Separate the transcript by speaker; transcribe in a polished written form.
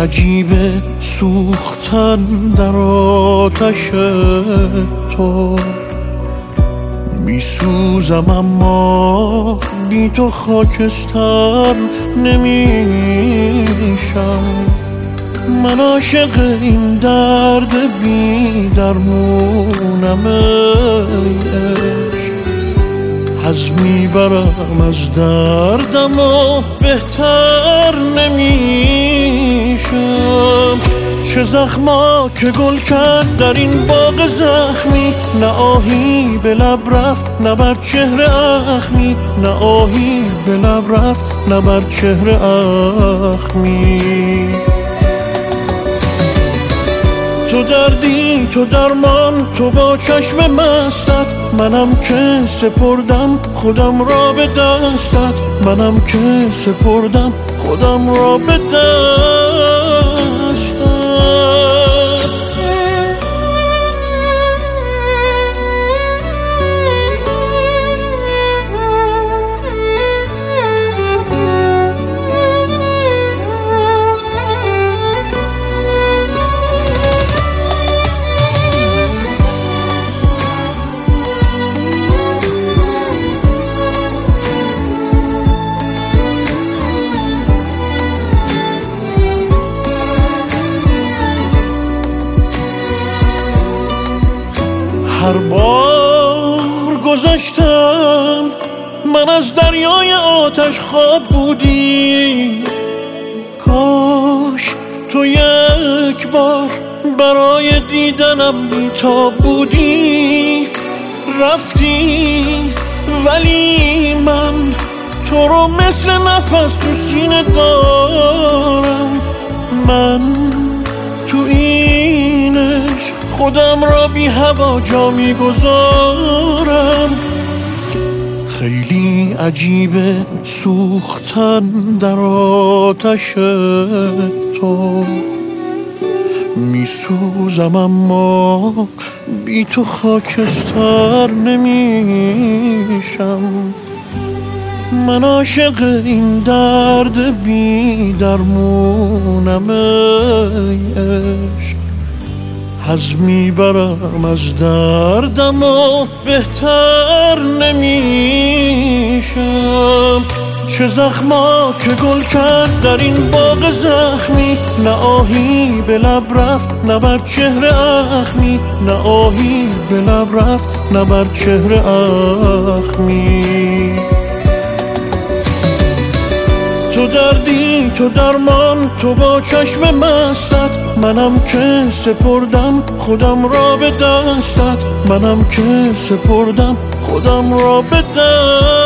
Speaker 1: عجیبه سوختن در آتش تو. میسوزم اما بی تو خاکستر نمیشم. من عاشق این درد بی درمونم ای عشق. حظ میبرم از دردم و بهتر نمیشم. چه زخما که گل کرد در این باغ زخمی، نه آهی به لب رفت نه بر چهره اخمی، نه آهی به لب رفت نه بر چهره اخمی. تو دردی تو درمان تو با چشم مستت، منم که سپردم خودم را به دستت، منم که سپردم خودم را به دستت. هر بار گذشتم من از دریای آتش خواب بودی. کاش تو یک بار برای دیدنم بی‌تاب بودی. رفتی ولی من تو رو مثل نفس تو سینه دارم. من تو این عشق خودم را بی هوا جا میگذارم. خیلی عجیبه سوختن در آتش تو. میسوزم اما بی تو خاکستر نمیشم. من عاشق این درد بی درمونم ای عشق. حظ میبرم از دردم و بهتر نمیشم. چه زخما که گل کرد در این باغ زخمی، نه آهی به لب رفت نه بر چهره اخمی، نه آهی به لب رفت نه بر چهره اخمی. تو دردی تو درمان تو با چشم مستت، منم که سپردم خودم را به دستت، منم که سپردم خودم را به دستت.